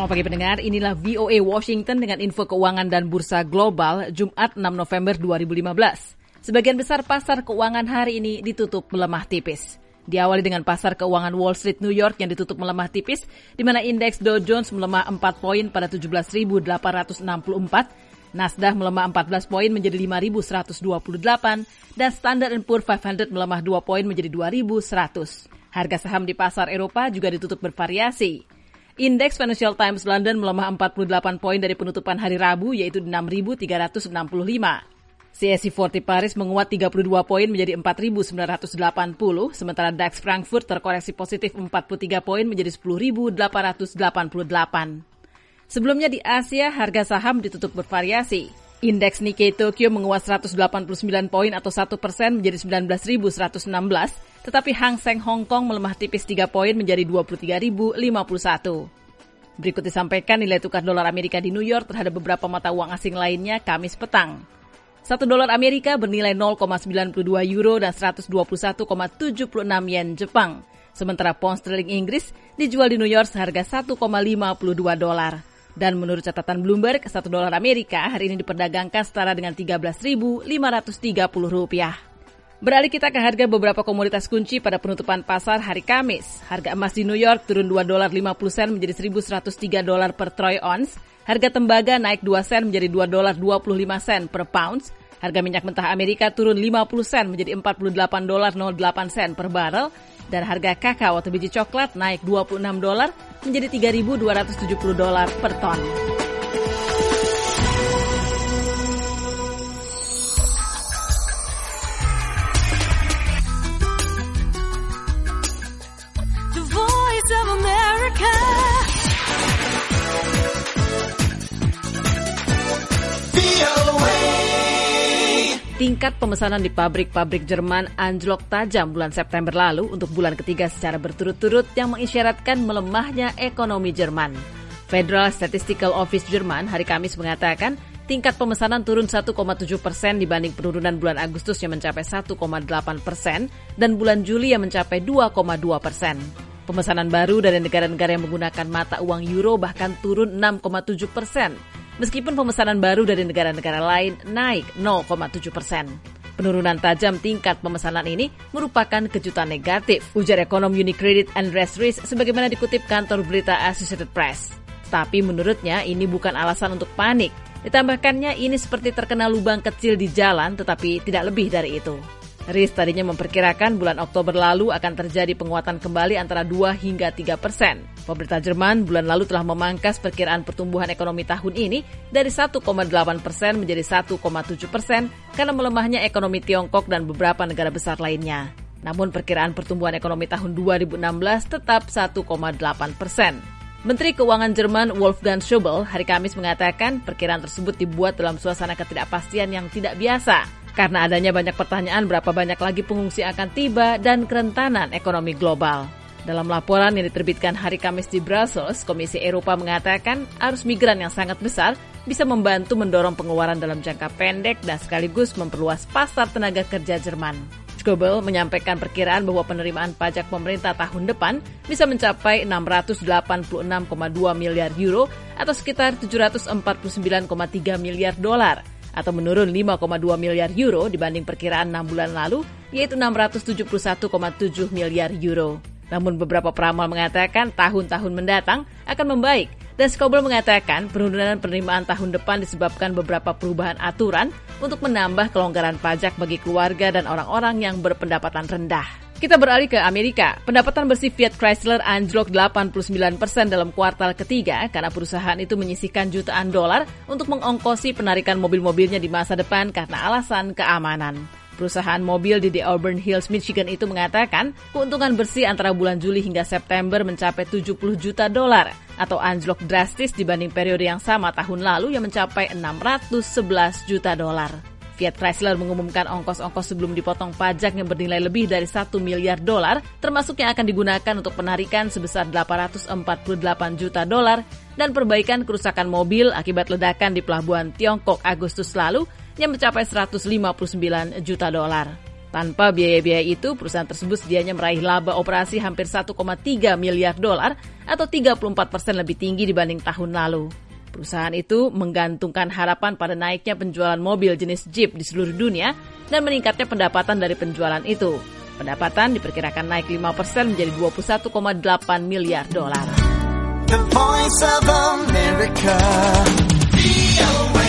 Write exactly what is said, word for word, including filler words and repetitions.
Selamat pagi pendengar, inilah V O A Washington dengan info keuangan dan bursa global Jumat enam November dua ribu lima belas. Sebagian besar pasar keuangan hari ini ditutup melemah tipis. Diawali dengan pasar keuangan Wall Street New York yang ditutup melemah tipis, di mana indeks Dow Jones melemah empat poin pada tujuh belas ribu delapan ratus enam puluh empat, Nasdaq melemah empat belas poin menjadi lima ribu seratus dua puluh delapan, dan Standard and Poor's lima ratus melemah dua poin menjadi dua ribu seratus. Harga saham di pasar Eropa juga ditutup bervariasi. Indeks Financial Times London melemah empat puluh delapan poin dari penutupan hari Rabu, yaitu enam ribu tiga ratus enam puluh lima. C A C empat puluh Paris menguat tiga puluh dua poin menjadi empat ribu sembilan ratus delapan puluh, sementara DAX Frankfurt terkoreksi positif empat puluh tiga poin menjadi sepuluh ribu delapan ratus delapan puluh delapan. Sebelumnya di Asia, harga saham ditutup bervariasi. Indeks Nikkei Tokyo menguat seratus delapan puluh sembilan poin atau satu persen menjadi sembilan belas ribu seratus enam belas, tetapi Hang Seng Hong Kong melemah tipis tiga poin menjadi dua puluh tiga ribu lima puluh satu. Berikut disampaikan nilai tukar dolar Amerika di New York terhadap beberapa mata uang asing lainnya Kamis petang. Satu dolar Amerika bernilai nol koma sembilan dua euro dan seratus dua puluh satu koma tujuh enam yen Jepang. Sementara pound sterling Inggris dijual di New York seharga satu koma lima dua dolar. Dan menurut catatan Bloomberg, satu dolar Amerika hari ini diperdagangkan setara dengan tiga belas ribu lima ratus tiga puluh rupiah. Beralih kita ke harga beberapa komoditas kunci pada penutupan pasar hari Kamis. Harga emas di New York turun dua dolar lima puluh sen menjadi seribu seratus tiga dolar per troy ounce. Harga tembaga naik dua sen menjadi dua dolar dua puluh lima sen per pounds. Harga minyak mentah Amerika turun lima puluh sen menjadi empat puluh delapan dolar nol delapan sen per barel. Dan harga kakao atau biji coklat naik dua puluh enam dolar menjadi tiga ribu dua ratus tujuh puluh dolar per ton. The Voice of America. Tingkat pemesanan di pabrik-pabrik Jerman anjlok tajam bulan September lalu untuk bulan ketiga secara berturut-turut yang mengisyaratkan melemahnya ekonomi Jerman. Federal Statistical Office Jerman hari Kamis mengatakan tingkat pemesanan turun satu koma tujuh persen dibanding penurunan bulan Agustus yang mencapai satu koma delapan persen dan bulan Juli yang mencapai dua koma dua persen. Pemesanan baru dari negara-negara yang menggunakan mata uang euro bahkan turun enam koma tujuh persen. Meskipun pemesanan baru dari negara-negara lain naik nol koma tujuh persen. Penurunan tajam tingkat pemesanan ini merupakan kejutan negatif, ujar ekonom Unicredit Andreas Ries sebagaimana dikutip kantor berita Associated Press. Tapi menurutnya ini bukan alasan untuk panik. Ditambahkannya ini seperti terkena lubang kecil di jalan tetapi tidak lebih dari itu. Ries tadinya memperkirakan bulan Oktober lalu akan terjadi penguatan kembali antara dua hingga tiga persen. Pemerintah Jerman bulan lalu telah memangkas perkiraan pertumbuhan ekonomi tahun ini dari satu koma delapan persen menjadi satu koma tujuh persen karena melemahnya ekonomi Tiongkok dan beberapa negara besar lainnya. Namun perkiraan pertumbuhan ekonomi tahun dua ribu enam belas tetap satu koma delapan persen. Menteri Keuangan Jerman Wolfgang Schäuble hari Kamis mengatakan perkiraan tersebut dibuat dalam suasana ketidakpastian yang tidak biasa. Karena adanya banyak pertanyaan berapa banyak lagi pengungsi akan tiba dan kerentanan ekonomi global. Dalam laporan yang diterbitkan hari Kamis di Brussels, Komisi Eropa mengatakan arus migran yang sangat besar bisa membantu mendorong pengeluaran dalam jangka pendek dan sekaligus memperluas pasar tenaga kerja Jerman. Schäuble menyampaikan perkiraan bahwa penerimaan pajak pemerintah tahun depan bisa mencapai enam ratus delapan puluh enam koma dua miliar euro atau sekitar tujuh ratus empat puluh sembilan koma tiga miliar dolar. Atau menurun lima koma dua miliar euro dibanding perkiraan enam bulan lalu, yaitu enam ratus tujuh puluh satu koma tujuh miliar euro. Namun beberapa peramal mengatakan tahun-tahun mendatang akan membaik, dan Schäuble mengatakan penurunan penerimaan tahun depan disebabkan beberapa perubahan aturan untuk menambah kelonggaran pajak bagi keluarga dan orang-orang yang berpendapatan rendah. Kita beralih ke Amerika. Pendapatan bersih Fiat Chrysler anjlok delapan puluh sembilan persen dalam kuartal ketiga karena perusahaan itu menyisihkan jutaan dolar untuk mengongkosi penarikan mobil-mobilnya di masa depan karena alasan keamanan. Perusahaan mobil di The Auburn Hills, Michigan itu mengatakan keuntungan bersih antara bulan Juli hingga September mencapai tujuh puluh juta dolar atau anjlok drastis dibanding periode yang sama tahun lalu yang mencapai enam ratus sebelas juta dolar. Fiat Chrysler mengumumkan ongkos-ongkos sebelum dipotong pajak yang bernilai lebih dari satu miliar dolar, termasuk yang akan digunakan untuk penarikan sebesar delapan ratus empat puluh delapan juta dolar dan perbaikan kerusakan mobil akibat ledakan di pelabuhan Tiongkok Agustus lalu yang mencapai seratus lima puluh sembilan juta dolar. Tanpa biaya-biaya itu, perusahaan tersebut sedianya meraih laba operasi hampir satu koma tiga miliar dolar atau tiga puluh empat persen lebih tinggi dibanding tahun lalu. Perusahaan itu menggantungkan harapan pada naiknya penjualan mobil jenis Jeep di seluruh dunia dan meningkatnya pendapatan dari penjualan itu. Pendapatan diperkirakan naik lima persen menjadi dua puluh satu koma delapan miliar dolar. The Voice of America.